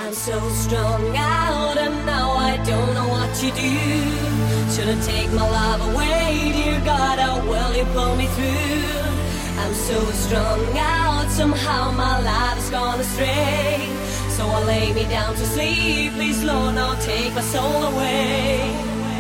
I'm so strung out and now I don't know what to do. Shouldn't take my love away, dear God, how will you pull me through? I'm so strung out, somehow my life has gone astray. So I lay me down to sleep, please Lord, now take my soul away.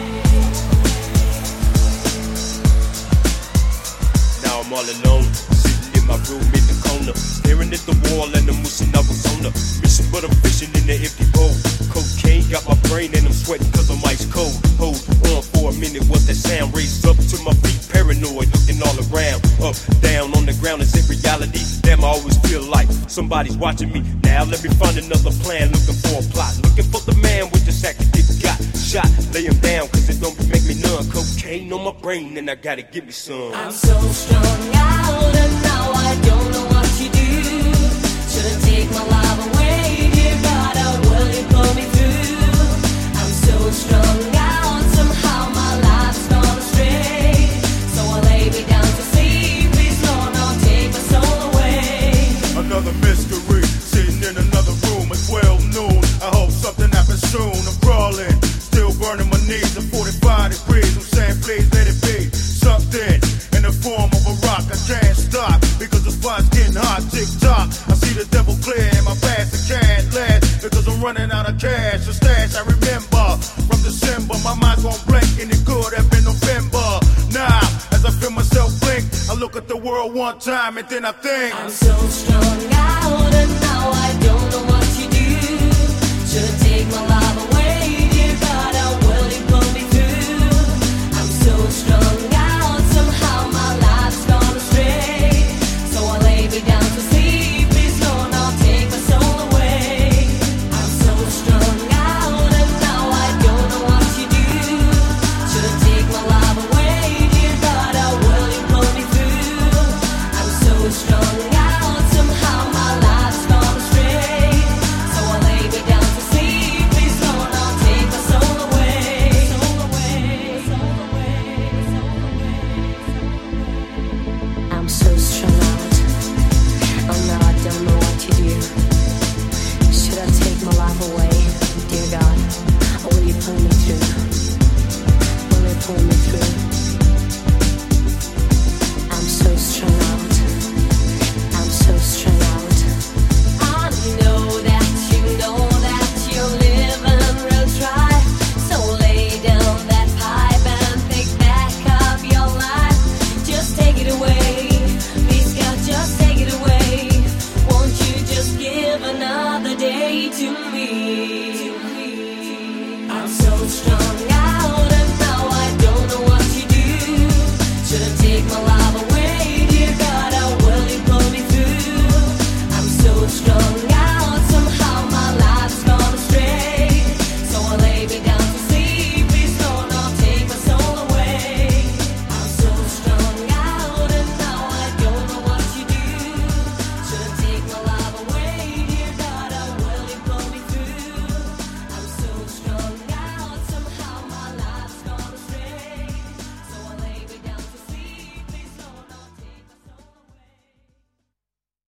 Now I'm all alone, sitting in my room in the corner, staring at the wall and I'm wishing I was on a mission, but I'm fishing in the empty bowl. Cocaine got my brain and I'm sweating cause I'm ice cold. Hold on for a minute, what's that sound? Raised up to my feet, paranoid, looking all around. Up, down, on the ground, is it reality? Damn, I always feel like somebody's watching me. Now let me find another plan, looking for a plot. Looking for the man with the sack that got shot. Lay him down cause it don't make me numb. Cocaine on my brain and I gotta give me some. I'm so strung out and now I don't know what to do. Shouldn't take my love away, dear God, how will you pull me through? I'm so strung out, somehow my life's gone astray. So I lay me down to sleep, please Lord, now take my soul away. Another mystery, sitting in another room at 12 noon. I hope something happens soon. I'm crawling, still burning my knees at 45 degrees. I'm saying please let it be something in the form of a rock. I can't stop because the spot's getting hot. Tick tock, I see the devil clear in my past. I can't last because I'm running out of cash. The stash I remember from December. My mind's gone blank and it could have been November. Now, as I feel myself blink, I look at the world one time and then I think I'm so strung out and now I don't know what to do. Should've